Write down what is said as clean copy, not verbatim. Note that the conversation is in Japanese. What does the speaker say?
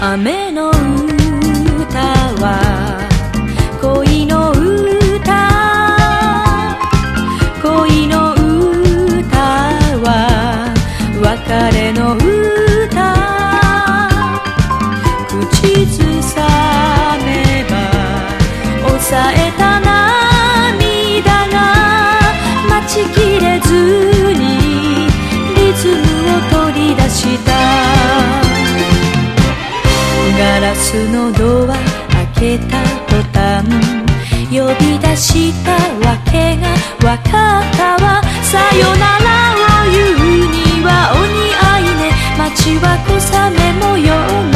雨の歌は恋の歌、恋の歌は別れの歌、口ずさめば抑えた涙が待ちきれずにリズムを取り出した。ガラスのドア開けた途端呼び出したわけがわかったわ。さよならを言うにはお似合いね。街は小雨模様